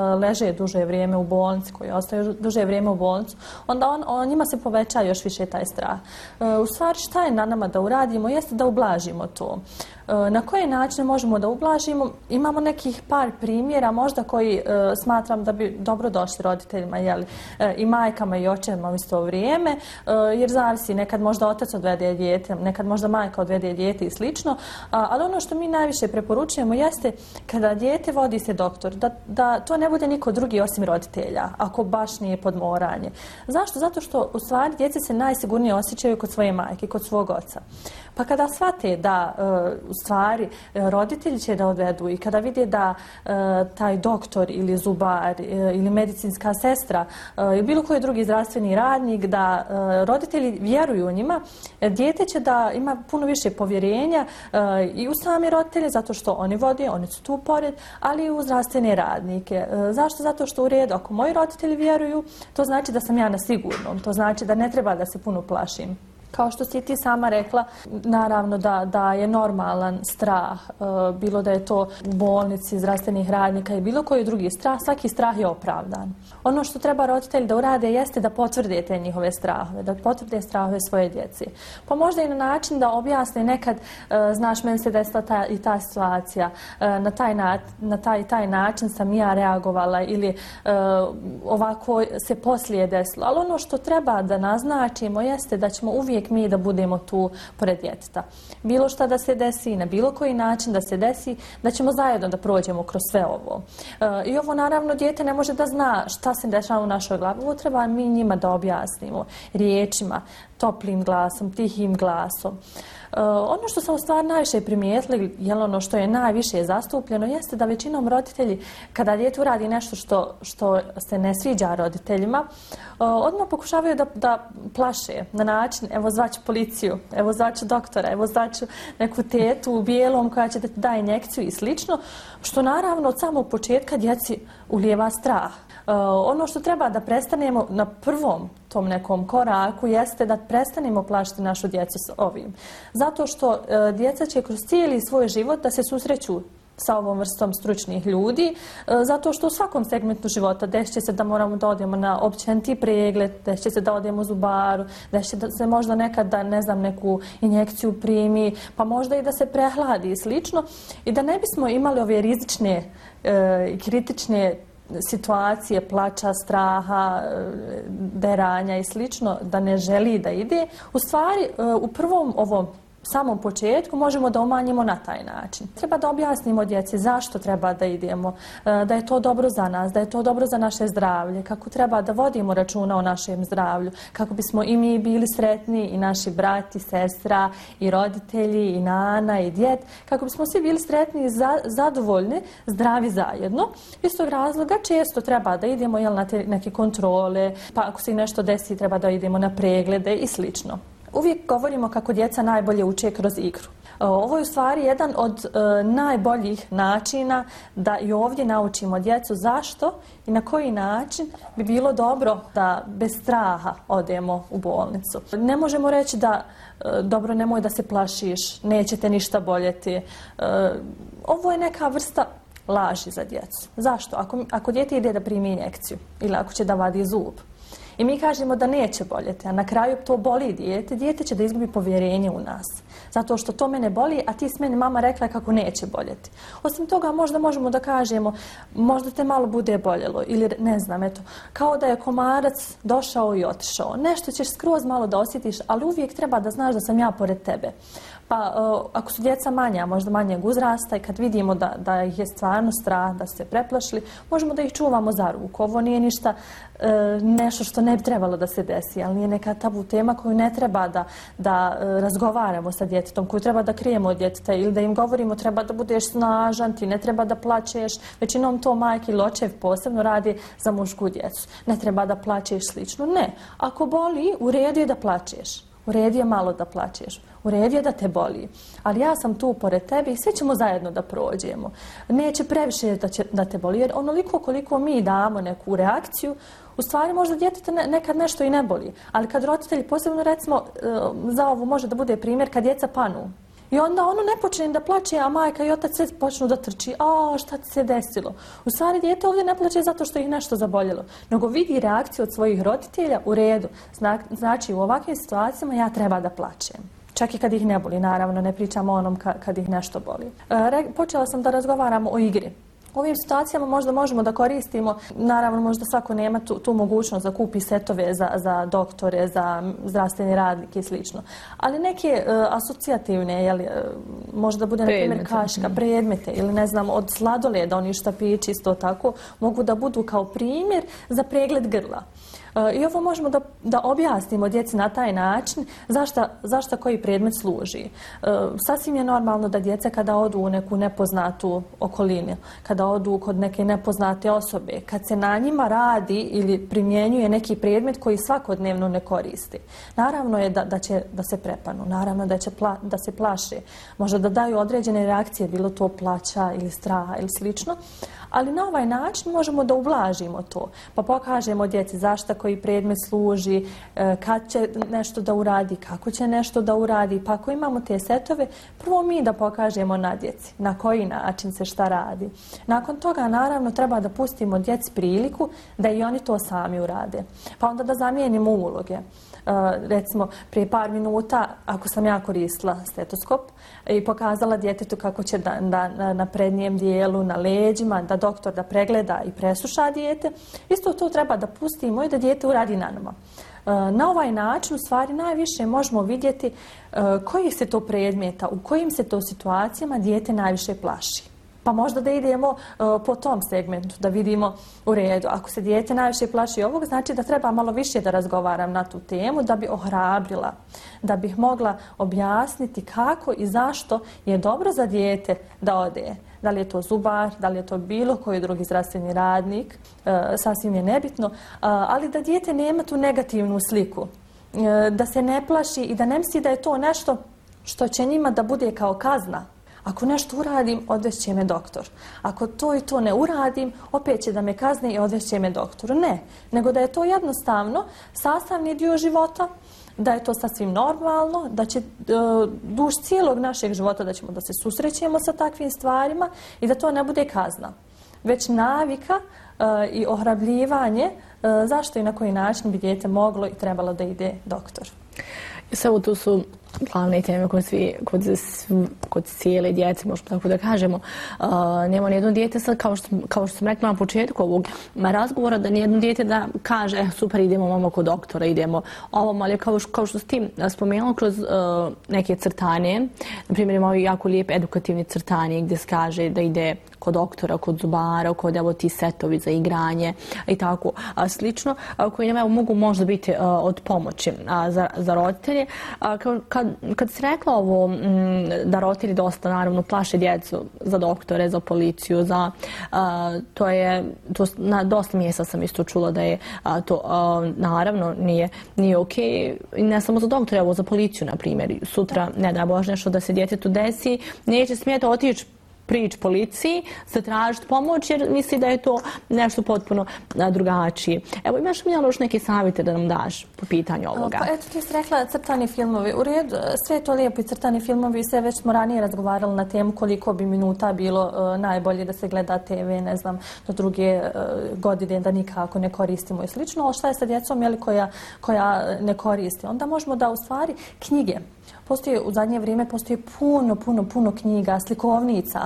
leže duže vrijeme u bolnici, koji ostaju duže vrijeme u bolnicu, onda on, on, njima se poveća još više taj strah. U stvari šta je na nama da uradimo jeste da ublažimo to. Na koje načine možemo da ublažimo? Imamo nekih par primjera možda koji e, smatram da bi dobro došli roditeljima, jeli, e, i majkama i očevima u isto vrijeme, e, jer zavisi, nekad možda otac odvede dijete, nekad možda majka odvede dijete i slično, a, ali ono što mi najviše preporučujemo jeste kada dijete vodi se doktor, da, da to ne bude niko drugi osim roditelja, ako baš nije podmoranje. Zašto? Zato što u stvari djece se najsigurnije osjećaju kod svoje majke, kod svog oca. Pa kada shvate da e, u stvari e, roditelji će da odvedu i kada vide da e, taj doktor ili zubar e, ili medicinska sestra e, ili bilo koji drugi zdravstveni radnik, da e, roditelji vjeruju njima, e, dijete će da ima puno više povjerenja e, i u sami roditelje, zato što oni vode, oni su tu pored, ali i u zdravstvene radnike. E, zašto? Zato što u redu, ako moji roditelji vjeruju, to znači da sam ja na sigurnom, to znači da ne treba da se puno plašim. Kao što si ti sama rekla, naravno da, da je normalan strah, e, bilo da je to u bolnici, zdravstvenih radnika i bilo koji drugi strah, svaki strah je opravdan. Ono što treba roditelji da urade jeste da potvrde te njihove strahove, da potvrde strahove svoje djece. Pa možda i na način da objasne nekad, e, znaš, meni se desila ta, i ta situacija, e, na, taj na, na taj taj način sam ja reagovala ili e, ovako se poslije desilo. Ali ono što treba da naznačimo jeste da ćemo uvijek mi da budemo tu pored djeteta. Bilo šta da se desi, na bilo koji način da se desi, da ćemo zajedno da prođemo kroz sve ovo. E, I ovo naravno dijete ne može da zna šta se dešava u našoj glavi. Ovo treba mi njima da objasnimo riječima, toplim glasom, tihim glasom. Uh, ono što sam u stvari najviše primijetila, jel ono što je najviše zastupljeno, jeste da većinom roditelji, kada dijete uradi nešto što, što se ne sviđa roditeljima, uh, odmah pokušavaju da, da plaše na način, evo zvaću policiju, evo zvaću doktora, evo zvaću neku tetu u bijelom koja će da ti da injekciju i slično, što naravno od samog početka djeci ulijeva strah. Uh, ono što treba da prestanemo na prvom tom nekom koraku jeste da prestanemo plašiti našu djecu s ovim. Zato što uh, djeca će kroz cijeli svoj život da se susreću sa ovom vrstom stručnih ljudi, uh, zato što u svakom segmentu života desit će se da moramo da odemo na općeniti pregled, desit će se da odemo u zubaru, desit će da se možda nekad da, ne znam, neku injekciju primi, pa možda i da se prehladi i slično. I da ne bismo imali ove rizične i uh, kritične situacije, plača, straha, deranja i slično, da ne želi da ide, u stvari u prvom ovom samom početku možemo da umanjimo na taj način. Treba da objasnimo djeci zašto treba da idemo, da je to dobro za nas, da je to dobro za naše zdravlje, kako treba da vodimo računa o našem zdravlju, kako bismo i mi bili sretni, i naši brati, sestra, i roditelji, i nana, i djed, kako bismo svi bili sretni i za, zadovoljni, zdravi zajedno. Iz tog razloga često treba da idemo, jel, na te neke kontrole, pa ako se nešto desi treba da idemo na preglede i slično. Uvijek govorimo kako djeca najbolje uče kroz igru. Ovo je u stvari jedan od e, najboljih načina da i ovdje naučimo djecu zašto i na koji način bi bilo dobro da bez straha odemo u bolnicu. Ne možemo reći da e, dobro, nemoj da se plašiš, neće te ništa boljeti. E, ovo je neka vrsta laži za djecu. Zašto? Ako, ako dijete ide da primi injekciju ili ako će da vadi zub, i mi kažemo da neće boljeti, a na kraju to boli dijete, dijete će da izgubi povjerenje u nas. Zato što to mene boli, a ti s meni mama rekla kako neće boljeti. Osim toga, možda možemo da kažemo, možda te malo bude boljelo, ili ne znam, eto, kao da je komarac došao i otišao. Nešto ćeš skroz malo da osjetiš, ali uvijek treba da znaš da sam ja pored tebe. Pa ako su djeca manja, možda manjeg uzrasta i kad vidimo da, da ih je stvarno strah, da se preplašili, možemo da ih čuvamo za ruku. Ovo nije ništa e, nešto što ne bi trebalo da se desi, ali nije neka tabu tema koju ne treba da, da e, razgovaramo sa djetetom, koju treba da krijemo od djeteta ili da im govorimo treba da budeš snažan, ti ne treba da plačeš. Većinom to majke ili očev posebno radi za mušku djecu. Ne treba da plačeš slično. Ne. Ako boli, u redu je da plačeš. U redu je malo da plačeš. U redu je da te boli. Ali ja sam tu pored tebe i sve ćemo zajedno da prođemo. Neće previše da, će, da te boli. Jer onoliko koliko mi damo neku reakciju, u stvari možda djeteta ne, nekad nešto i ne boli. Ali kad roditelji, posebno recimo za ovo može da bude primjer kad djeca panu. I onda ono ne počne da plače, a majka i otac sve počnu da trči. A, šta ti se desilo? U stvari, dijete ovdje ne plače zato što ih nešto zaboljelo, nego vidi reakciju od svojih roditelja u redu. Znači, u ovakvim situacijama ja treba da plačem. Čak i kad ih ne boli, naravno, ne pričamo o onom kad ih nešto boli. Počela sam da razgovaram o igri. U ovim situacijama možda možemo da koristimo, naravno možda svako nema tu, tu mogućnost da kupi setove za, za doktore, za zdravstvene radnike i slično. Ali neke uh, asocijativne, jeli, uh, možda bude na primjer kaška, predmete ili ne znam od sladoleda, oni štapići isto tako, mogu da budu kao primjer za pregled grla. I ovo možemo da, da objasnimo djeci na taj način zašta, zašta koji predmet služi. E, sasvim je normalno da djeca kada odu u neku nepoznatu okolinu, kada odu kod neke nepoznate osobe, kad se na njima radi ili primjenjuje neki predmet koji svakodnevno ne koristi. Naravno je da, da će da se prepanu, naravno da će pla, da se plaše, možda da daju određene reakcije, bilo to plaća ili straha ili slično. Ali na ovaj način možemo da ublažimo to, pa pokažemo djeci zašta koji predmet služi, kad će nešto da uradi, kako će nešto da uradi, pa ako imamo te setove, prvo mi da pokažemo na djeci na koji način se šta radi. Nakon toga, naravno, treba da pustimo djeci priliku da i oni to sami urade, pa onda da zamijenimo uloge. Uh, recimo, prije par minuta, ako sam ja koristila stetoskop i pokazala djetetu kako će da, da, na prednjem dijelu, na leđima, da doktor da pregleda i presluša dijete, isto to treba da pustimo i da dijete uradi na nama. Uh, na ovaj način, u stvari, najviše možemo vidjeti uh, kojih se to predmeta, u kojim se to situacijama dijete najviše plaši. Pa možda da idemo uh, po tom segmentu, da vidimo u redu. Ako se dijete najviše plaši ovog, znači da treba malo više da razgovaram na tu temu, da bi ohrabrila, da bih mogla objasniti kako i zašto je dobro za dijete da ode. Da li je to zubar, da li je to bilo koji drugi zdravstveni radnik, uh, sasvim je nebitno, uh, ali da dijete nema tu negativnu sliku, uh, da se ne plaši i da ne misli da je to nešto što će njima da bude kao kazna. Ako nešto uradim, odvešće me doktor. Ako to i to ne uradim, opet će da me kazne i odvešće me doktoru. Ne, nego da je to jednostavno sastavni dio života, da je to sasvim normalno, da će uh, duž cijelog našeg života da ćemo da se susrećemo sa takvim stvarima i da to ne bude kazna, već navika uh, i ohrabljivanje uh, zašto i na koji način bi dijete moglo i trebalo da ide doktor. Samo tu su glavne teme kod, svi, kod, kod cijele djece, možemo tako da kažemo. Uh, nema nijedno dijete sad, kao što, kao što sam rekla na početku ovog razgovora, da nijedno dijete da kaže eh, super, idemo mamo kod doktora, idemo ovom, ali kao, kao što s tim spomenula kroz uh, neke crtanje, na primjer imamo jako lijep edukativni crtanje gdje se kaže da ide kod doktora, kod zubara, kod evo ti setovi za igranje i tako a, slično, a, koji nam evo, mogu možda biti a, od pomoći a, za, za roditelje. A, kad, kad si rekla ovo m, da roditelji dosta naravno plaše djecu za doktore, za policiju, za a, to je, to, na dosta mjesta sam isto čula da je a, to a, naravno nije, nije ok, i ne samo za doktore, evo za policiju na primjer. Sutra, ne da Bože, nešto da se djetetu desi, neće smjeti otići prič policiji, se tražiti pomoć jer misli da je to nešto potpuno drugačije. Evo, imaš li još neke savjete da nam daš po pitanju ovoga? Pa eto, ti si rekla crtani filmovi. U redu, sve je to lijepo i crtani filmovi, sve već smo ranije razgovarali na temu koliko bi minuta bilo uh, najbolje da se gleda te ve, ne znam, do druge uh, godine da nikako ne koristimo i slično, ali šta je sa djecom jeli, koja, koja ne koristi? Onda možemo da u stvari knjige. Postoji, u zadnje vrijeme postoji puno, puno, puno knjiga, slikovnica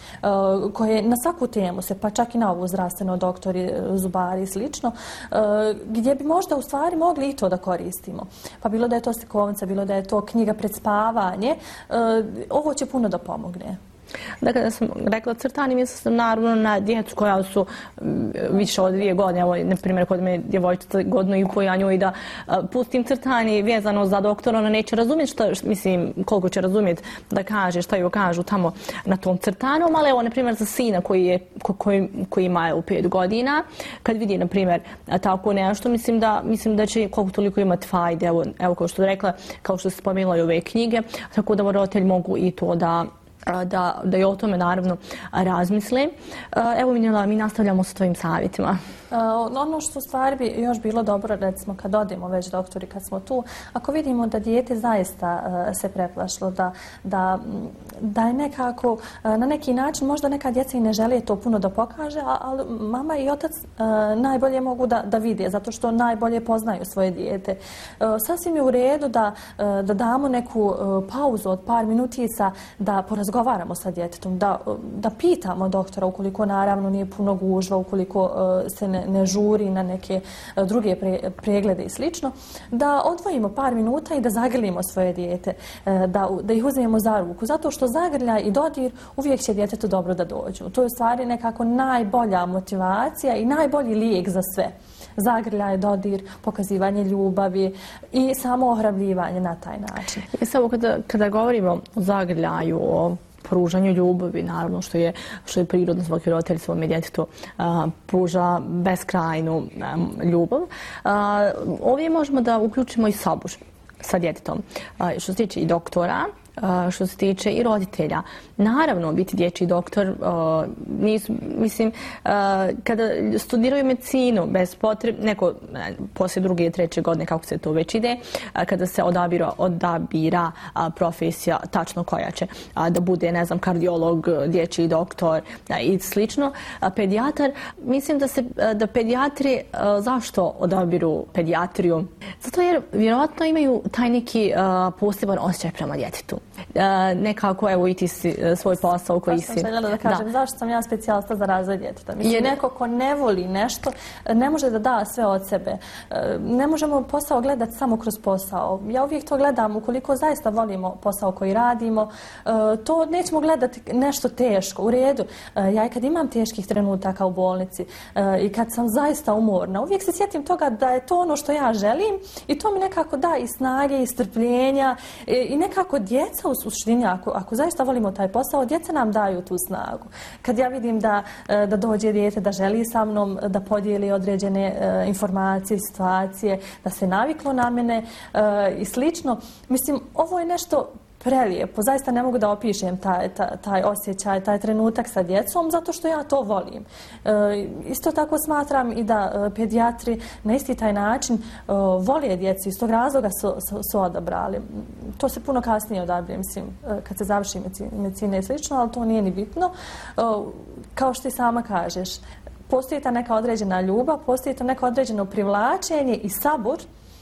uh, koje na svaku temu se, pa čak i na ovu zdravstveno, doktori, zubari i slično, uh, gdje bi možda u stvari mogli i to da koristimo. Pa bilo da je to slikovnica, bilo da je to knjiga pred spavanje, uh, ovo će puno da pomogne. Dakle, da sam rekla crtanje, mislim sam naravno na djecu koja su više od dvije godine. Evo, na primjer, kod me djevojčica godinu i po, ja njoj da uh, pustim crtanje vezano za doktora, ona neće razumjeti šta, mislim, koliko će razumjeti da kaže, šta joj kažu tamo na tom crtanju, ali evo, na primjer, za sina koji, je, ko, koji, koji ima u pet godina, kad vidi, na primjer, tako nešto, mislim da, mislim da će koliko toliko imati fajde, evo, evo kao što je rekla, kao što se spomenula i ove knjige, tako da roditelji mogu i to da da, da i o tome naravno razmisle. Evo Minjela, mi nastavljamo sa tvojim savjetima. Ono što u stvari bi još bilo dobro, recimo kad odemo već doktori, kad smo tu, ako vidimo da dijete zaista se preplašilo, da, da, da je nekako na neki način, možda neka djeca i ne žele to puno da pokaže, ali mama i otac najbolje mogu da, da vide, zato što najbolje poznaju svoje dijete. Sasvim je u redu da, da damo neku pauzu od par minutica, da porazgovaramo sa djetetom, da, da pitamo doktora ukoliko naravno nije puno gužva, ukoliko se ne, ne žuri na neke druge pre, preglede i slično, da odvojimo par minuta i da zagrlimo svoje dijete, da, da ih uzmemo za ruku, zato što zagrljaj i dodir uvijek će djetetu dobro da dođu. To je u stvari nekako najbolja motivacija i najbolji lijek za sve. Zagrljaj, dodir, pokazivanje ljubavi i samo ohrabljivanje na taj način. I samo kada, kada govorimo o zagrljaju, o pružanju ljubavi, naravno što je, što je prirodno, svaki roditelj svome djetetu a, pruža beskrajnu a, ljubav. A, ovdje možemo da uključimo i sabur sa djetetom. A, što se tiče i doktora, Uh, što se tiče i roditelja. Naravno, biti dječji doktor, uh, nisu, mislim, uh, kada studiraju medicinu, bez potrebe, neko poslije druge, treće godine, kako se to već ide, uh, kada se odabira, odabira uh, profesija tačno koja će uh, da bude, ne znam, kardiolog, dječji doktor uh, i slično. Uh, pedijatar, mislim da se, uh, da pedijatri, uh, zašto odabiru pedijatriju? Zato jer vjerojatno imaju taj neki uh, poseban osjećaj prema djetetu. Uh, nekako, evo, i ti si uh, svoj posao koji si... Zašto sam željela da kažem, da. Zašto sam ja specijalista za razvoj djeteta? Mislim, je neko ko ne voli nešto, ne može da da sve od sebe. Uh, ne možemo posao gledati samo kroz posao. Ja uvijek to gledam, ukoliko zaista volimo posao koji radimo, uh, to nećemo gledati nešto teško, u redu. Uh, ja i kad imam teških trenutaka u bolnici uh, i kad sam zaista umorna, uvijek se sjetim toga da je to ono što ja želim i to mi nekako da i snage i strpljenja i, i nekako djeca u suštini, ako, ako zaista volimo taj posao, djeca nam daju tu snagu. Kad ja vidim da, da dođe dijete, da želi sa mnom da podijeli određene uh, informacije, situacije, da se naviklo na mene uh, i slično, mislim, ovo je nešto prelijepo. Zaista ne mogu da opišem taj, taj, taj osjećaj, taj trenutak sa djecom, zato što ja to volim. E, isto tako smatram i da e, pedijatri na isti taj način e, vole djecu, iz tog razloga su, su, su odabrali. To se puno kasnije odabire, mislim, e, kad se završi medicina i slično, ali to nije ni bitno. E, kao što ti sama kažeš, postoji ta neka određena ljubav, postoji to neko određeno privlačenje i sabur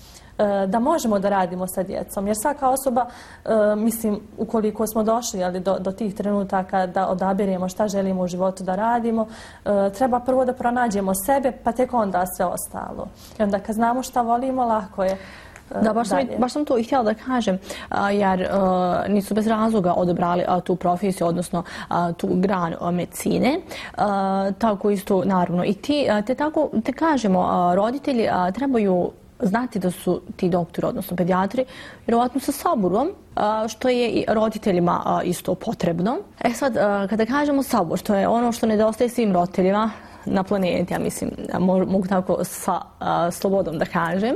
da možemo da radimo sa djecom. Jer svaka osoba, mislim, ukoliko smo došli ali, do, do tih trenutaka da odabiremo šta želimo u životu da radimo, treba prvo da pronađemo sebe, pa tek onda sve ostalo. I onda kad znamo šta volimo, lako je. Da, baš sam, baš sam to i htjela da kažem, jer uh, nisu bez razloga odabrali uh, tu profesiju, odnosno uh, tu granu uh, medicine. Uh, tako isto, naravno, i ti, uh, te tako, te kažemo, uh, roditelji uh, trebaju znati da su ti doktori, odnosno pedijatri, vjerovatno sa saburom, što je i roditeljima isto potrebno. E sad, kada kažemo sabor, što je ono što nedostaje svim roditeljima na planeti, ja mislim, mogu tako sa a, slobodom da kažem.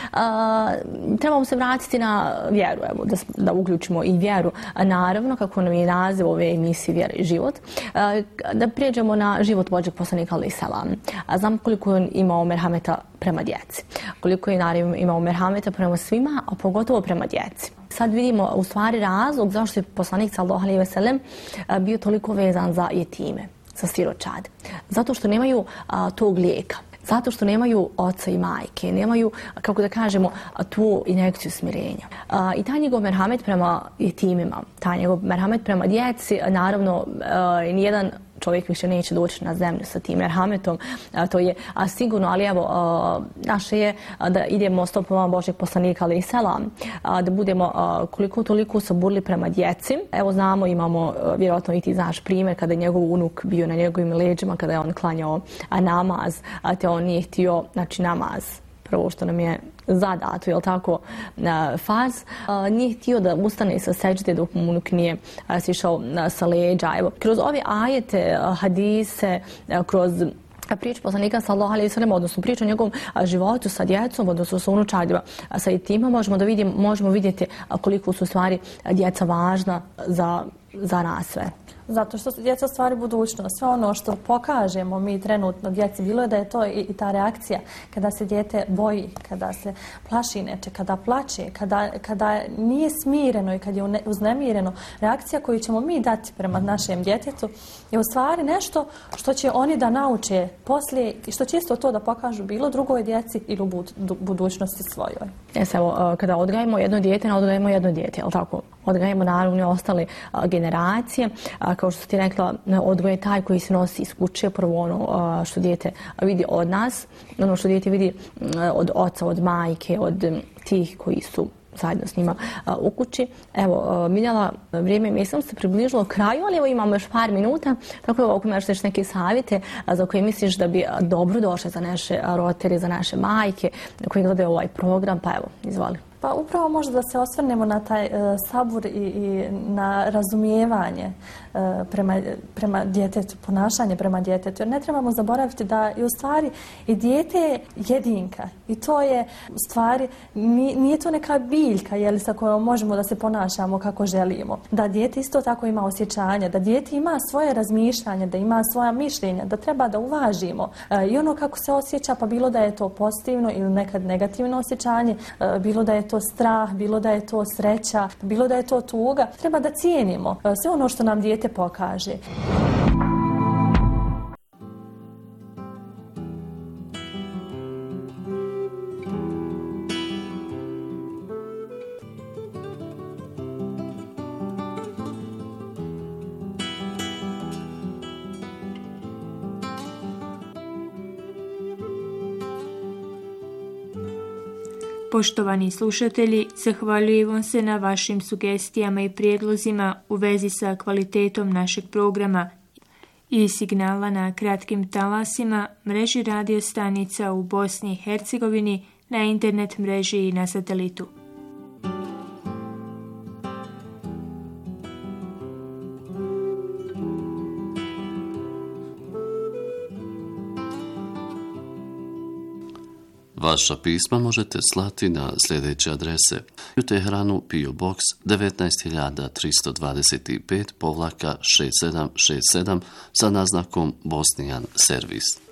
A, trebamo se vratiti na vjeru, evo, da, da uključimo i vjeru. A, naravno, kako nam je naziv ove emisije Vjera i život, a, da prijeđemo na život Božjeg poslanika alejhi selam. A znam koliko je imao merhameta prema djeci, koliko je naravno imao merhameta prema svima, a pogotovo prema djeci. Sad vidimo u stvari razlog zašto je poslanik sallallahu alejhi ve sellem bio toliko vezan za jetime, za siročad. Zato što nemaju a, tog lijeka. Zato što nemaju oca i majke, nemaju, kako da kažemo, tu injekciju smirenja. A, I taj njegov merhamet prema jetimima, taj njegov merhamet prema djeci, naravno, a, nijedan čovjek više neće doći na zemlju sa tim merhametom, a, to je a, sigurno, ali evo, a, naše je a, da idemo stopama Božjeg poslanika alejhi selam, a, da budemo a, koliko toliko saburli prema djeci. Evo znamo, imamo, a, vjerojatno i ti znaš primjer, kada je njegov unuk bio na njegovim leđima, kada je on klanjao a, namaz, a te on nije htio, znači namaz, prvo što nam je zadato, jel tako, farz, nije htio da ustane sa seđde dok mu unuk nije sišao sa leđa. Evo, kroz ove ajete, hadise, kroz priču poslanika sallallahu alejhi ve sellem, odnosno priču o njegovom životu sa djecom, odnosno sa unučadima, sa jetima, možemo da vidimo, možemo vidjeti koliko su stvari djeca važna za za nas sve. Zato što su djeca stvari budućnost. Sve ono što pokažemo mi trenutno djeci, bilo je da je to i, i ta reakcija kada se dijete boji, kada se plaši neče, kada plače, kada, kada nije smireno i kad je uznemireno. Reakcija koju ćemo mi dati prema našem djetetu je u stvari nešto što će oni da nauče poslije i što će isto to da pokažu bilo drugoj djeci ili u budućnosti svojoj. Jes, evo, kada odgajemo jedno dijete, ne odgajemo jedno dijete, jel tako? Odgajemo naravno i ostale a, generacije. A, kao što ti rekla, odgoj je taj koji se nosi iz kuće, prvo ono a, što dijete vidi od nas, ono što dijete vidi a, od oca, od majke, od m, tih koji su zajedno s njima a, u kući. Evo, a, Miljana, vrijeme mislim se približilo kraju, ali evo imamo još par minuta, tako da ako imaš neke savjete a, za koje misliš da bi a, dobro došle za naše roditelje, za naše majke koji gledaju ovaj program, pa evo, izvoli. Pa upravo možda da se osvrnemo na taj e, sabur i, i na razumijevanje e, prema, prema djetetu, ponašanje prema djetetu. Jer ne trebamo zaboraviti da i u stvari i dijete je jedinka. I to je u stvari, nije, nije to neka biljka jeli, sa kojom možemo da se ponašamo kako želimo. Da dijete isto tako ima osjećanja, da dijete ima svoje razmišljanje, da ima svoja mišljenja, da treba da uvažimo. E, I ono kako se osjeća, pa bilo da je to pozitivno ili nekad negativno osjećanje, e, bilo da je to strah, bilo da je to sreća, bilo da je to tuga. Treba da cijenimo sve ono što nam dijete pokaže. Poštovani slušatelji, zahvaljujem vam se na vašim sugestijama i prijedlozima u vezi sa kvalitetom našeg programa i signala na kratkim talasima, mreži radio stanica u Bosni i Hercegovini, na internet mreži i na satelitu. Vaša pisma možete slati na sljedeće adrese: u Teheranu P O Box devetnaest hiljada tristo dvadeset pet šezdeset sedam šezdeset sedam sa naznakom Bosnijan servis.